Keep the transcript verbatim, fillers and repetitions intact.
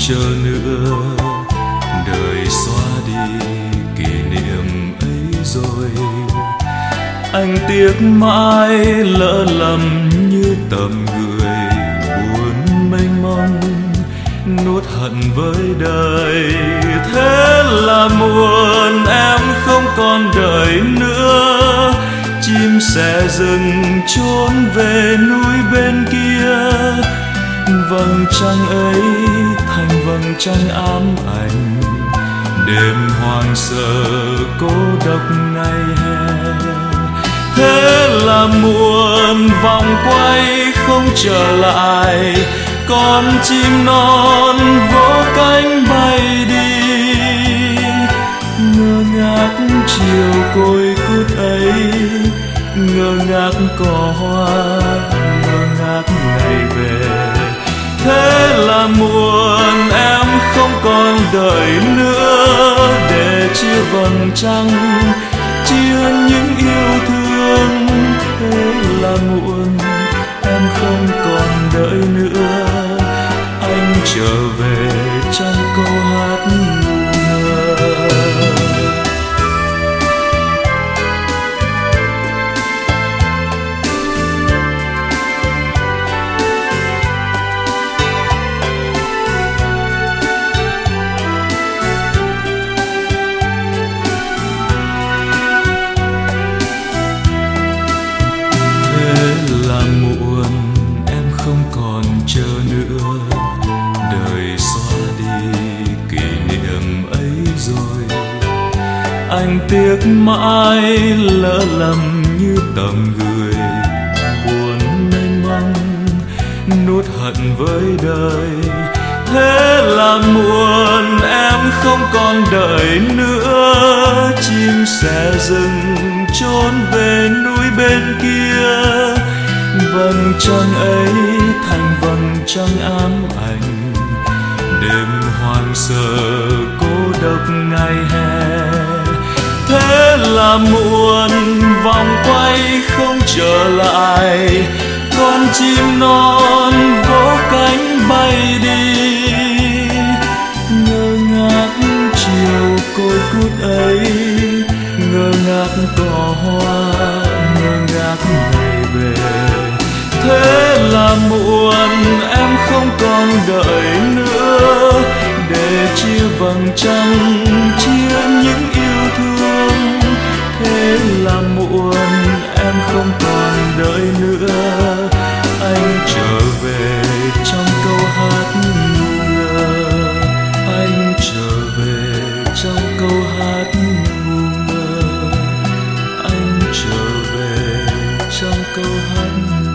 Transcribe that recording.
chờ nữa, đời xóa đi kỷ niệm ấy rồi. Anh tiếc mãi lỡ lầm như tầm người buồn mênh mông, nuốt hận với đời. Thế là muộn, em không còn đợi nữa, chim sẽ dừng trốn về núi bên kia. Vầng trăng ấy thành vầng trăng ám ảnh, đêm hoang sơ cô độc ngày hè. Thế là muộn, vòng quay không trở lại, con chim non vỗ cánh bay đi. Ngơ ngác chiều côi cút ấy, ngơ ngác cỏ hoa, ngơ ngác ngày về. Thế là muộn, em không còn đợi nữa, để chia vầng trăng, chia những yêu thương. Thế là muộn, em không còn đợi nữa, anh trở về trong câu hát ngu ngơ. Chờ nữa, đời xóa đi kỷ niệm ấy rồi. Anh tiếc mãi lỡ lầm như tầm người buồn mênh mông, nuốt hận với đời. Thế là muộn, em không còn đợi nữa, chim sẽ dừng trốn về núi bên kia. Vầng trăng ấy thành vầng trăng ám ảnh, đêm hoang sơ cô độc ngày hè. Thế là muộn, vòng quay không trở lại, con chim non vỗ cánh bay đi. Ngơ ngác chiều côi cút ấy, ngơ ngác cỏ hoa, ngơ ngác ngày về. Thế là muộn, em không còn đợi nữa, để chia vầng trăng, chia những yêu thương. Thế là muộn, em không còn đợi nữa, anh trở về trong câu hát ngu ngơ. Anh trở về trong câu hát ngu ngơ. Anh trở về trong câu hát ngu ngơ.